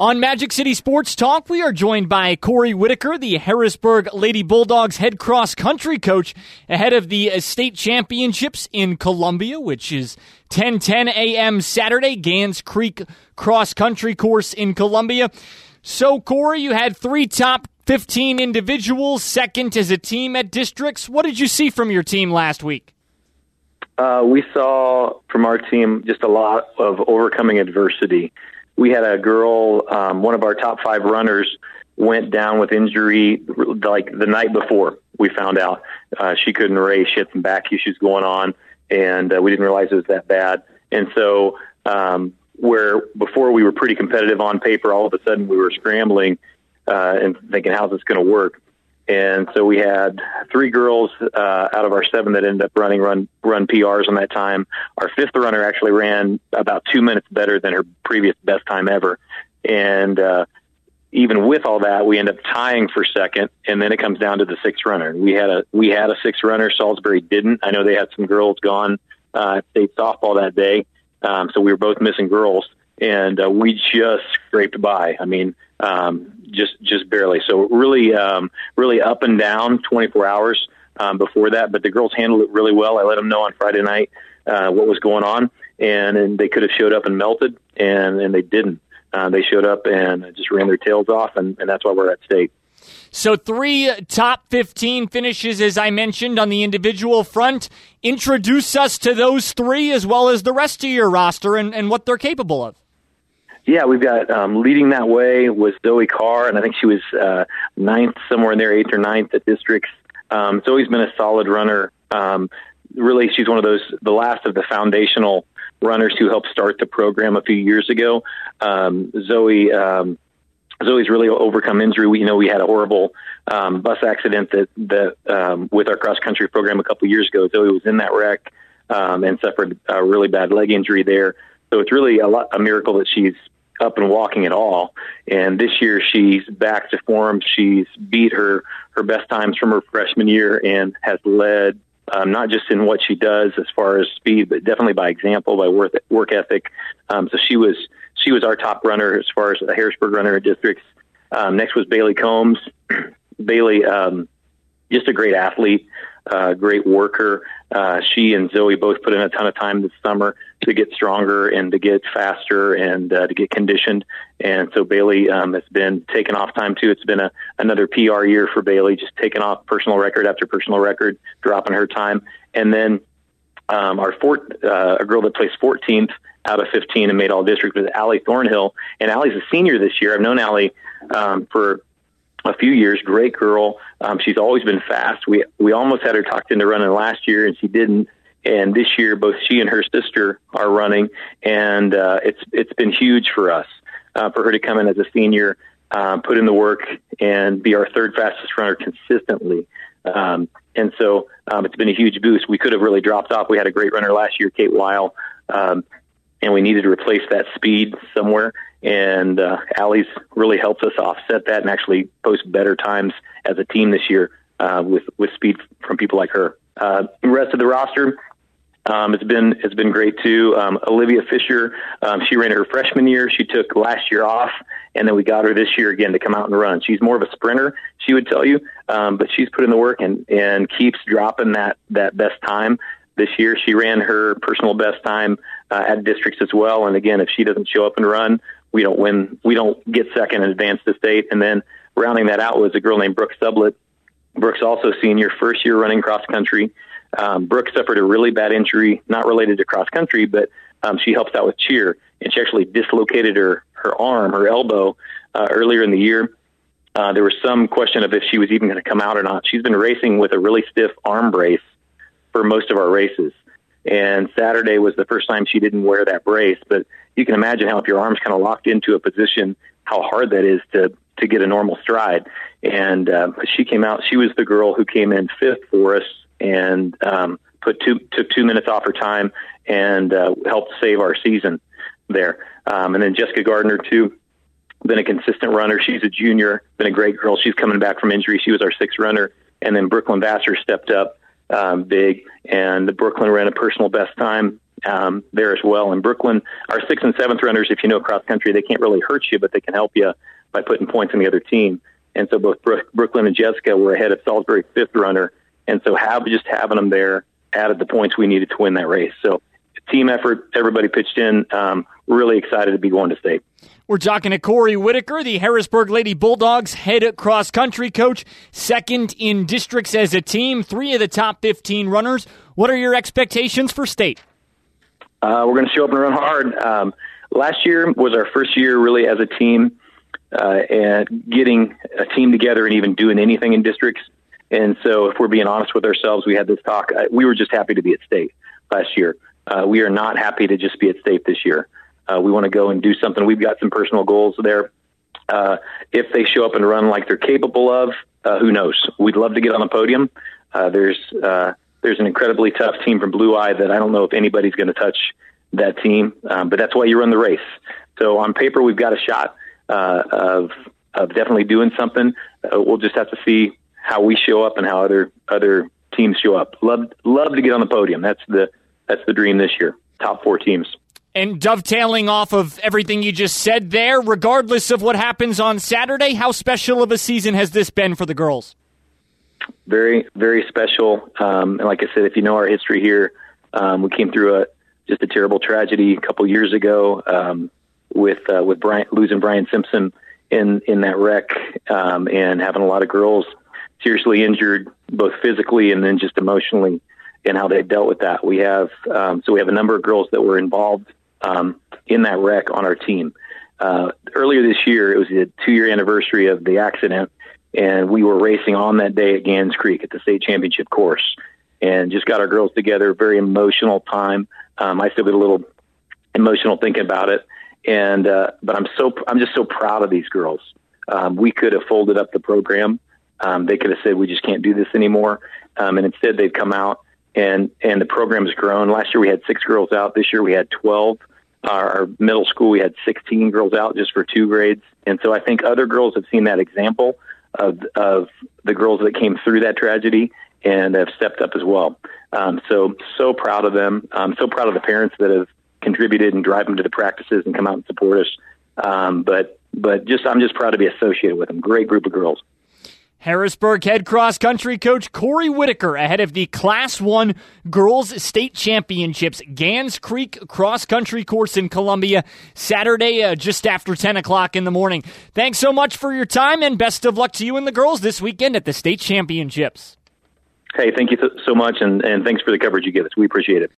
On Magic City Sports Talk, we are joined by Corey Whitaker, the Harrisburg Lady Bulldogs head cross-country coach, ahead of the state championships in Columbia, which is 10:10 a.m. Saturday, Gans Creek cross-country course in Columbia. So, Corey, you had 3 top 15 individuals, second as a team at districts. What did you see from your team last week? We saw from our team just a lot of overcoming adversity. We had a girl, one of our top 5 runners, went down with injury like the night before we found out. She couldn't race. She had some back issues going on, and we didn't realize it was that bad. And so where before we were pretty competitive on paper, all of a sudden we were scrambling and thinking, how's this going to work? And so we had 3 girls out of our 7 that ended up run PRs on that time. Our 5th runner actually ran about 2 minutes better than her previous best time ever. And even with all that, we end up tying for second, and then it comes down to the 6th runner. We had a 6th runner. Salisbury didn't. I know they had some girls gone at state softball that day, so we were both missing girls, and we just scraped by. I mean, just barely. So really up and down 24 hours before that. But the girls handled it really well. I let them know on Friday night what was going on, and they could have showed up and melted, and they didn't. They showed up and just ran their tails off, and that's why we're at state. So 3 top 15 finishes, as I mentioned, on the individual front. Introduce us to those 3 as well as the rest of your roster and what they're capable of. Yeah, we've got leading that way was Zoe Carr, and I think she was 9th, somewhere in there, 8th or 9th at districts. Zoe's been a solid runner. Really, she's one of those, the last of the foundational runners who helped start the program a few years ago. Zoe's really overcome injury. We had a horrible bus accident that with our cross-country program a couple years ago. Zoe was in that wreck and suffered a really bad leg injury there. So it's really a miracle that she's up and walking at all. And this year she's back to form. She's beat her best times from her freshman year and has led not just in what she does as far as speed, but definitely by example, by work ethic. So she was our top runner as far as the Harrisburg runner in districts. Next was Bailey Combs. Bailey, just a great athlete, great worker. She and Zoe both put in a ton of time this summer to get stronger and to get faster and to get conditioned. And so Bailey has been taking off time too. It's been another PR year for Bailey, just taking off personal record after personal record, dropping her time. And then our a girl that placed 14th out of 15 and made all district was Allie Thornhill. And Allie's a senior this year. I've known Allie for a few years. Great girl. She's always been fast. We almost had her talked into running last year, and she didn't. And this year, both she and her sister are running, and it's been huge for us for her to come in as a senior, put in the work, and be our 3rd fastest runner consistently. And so it's been a huge boost. We could have really dropped off. We had a great runner last year, Kate Weil, and we needed to replace that speed somewhere. And Allie's really helped us offset that and actually post better times as a team this year with speed from people like her. The rest of the roster, it's been great too. Olivia Fisher, she ran her freshman year. She took last year off, and then we got her this year again to come out and run. She's more of a sprinter, she would tell you, but she's put in the work and keeps dropping that best time. This year, she ran her personal best time at districts as well. And again, if she doesn't show up and run, we don't win. We don't get second and advance to state. And then rounding that out was a girl named Brooke Sublett. Brooke's also senior, first year running cross country. Brooke suffered a really bad injury, not related to cross country, but she helps out with cheer, and she actually dislocated her arm, her elbow, earlier in the year. There was some question of if she was even going to come out or not. She's been racing with a really stiff arm brace for most of our races. And Saturday was the first time she didn't wear that brace, but you can imagine how if your arm's kind of locked into a position, how hard that is to get a normal stride. And she came out, she was the girl who came in 5th for us and took 2 minutes off her time and helped save our season there. And then Jessica Gardner too, been a consistent runner. She's a junior, been a great girl. She's coming back from injury. She was our 6th runner. And then Brooklyn Vassar stepped up big, and the Brooklyn ran a personal best time there as well. And Brooklyn, our 6th and 7th runners, if you know cross country, they can't really hurt you, but they can help you by putting points on the other team. And so both Brooklyn and Jessica were ahead of Salisbury's 5th runner. And so just having them there added the points we needed to win that race. So team effort, everybody pitched in. Really excited to be going to state. We're talking to Corey Whitaker, the Harrisburg Lady Bulldogs head cross-country coach, 2nd in districts as a team, 3 of the top 15 runners. What are your expectations for state? We're going to show up and run hard. Last year was our first year really as a team and getting a team together and even doing anything in districts. And so if we're being honest with ourselves, we had this talk. We were just happy to be at state last year. We are not happy to just be at state this year. We want to go and do something. We've got some personal goals there. If they show up and run like they're capable of, who knows? We'd love to get on the podium. There's an incredibly tough team from Blue Eye that I don't know if anybody's going to touch that team, but that's why you run the race. So on paper, we've got a shot of definitely doing something. We'll just have to see how we show up and how other teams show up. Love to get on the podium. That's the dream this year. Top 4 teams. And dovetailing off of everything you just said there, regardless of what happens on Saturday, how special of a season has this been for the girls? Very, very special. And like I said, if you know our history here, we came through just a terrible tragedy a couple years ago with losing Brian Simpson in that wreck and having a lot of girls seriously injured, both physically and then just emotionally, and how they dealt with that. We have a number of girls that were involved in that wreck on our team. Earlier this year, it was the 2-year anniversary of the accident, and we were racing on that day at Gans Creek at the state championship course, and just got our girls together. Very emotional time. I still get a little emotional thinking about it, and but I'm just so proud of these girls. We could have folded up the program. They could have said we just can't do this anymore, and instead they've come out. And the program has grown. Last year we had 6 girls out. This year we had 12. Our middle school, we had 16 girls out just for 2 grades. And so I think other girls have seen that example of the girls that came through that tragedy and have stepped up as well. So proud of them. I'm so proud of the parents that have contributed and drive them to the practices and come out and support us. But I'm just proud to be associated with them. Great group of girls. Harrisburg head cross-country coach Corey Whitaker ahead of the Class 1 Girls State Championships, Gans Creek cross-country course in Columbia, Saturday just after 10 o'clock in the morning. Thanks so much for your time, and best of luck to you and the girls this weekend at the State Championships. Hey, thank you so much, and thanks for the coverage you give us. We appreciate it.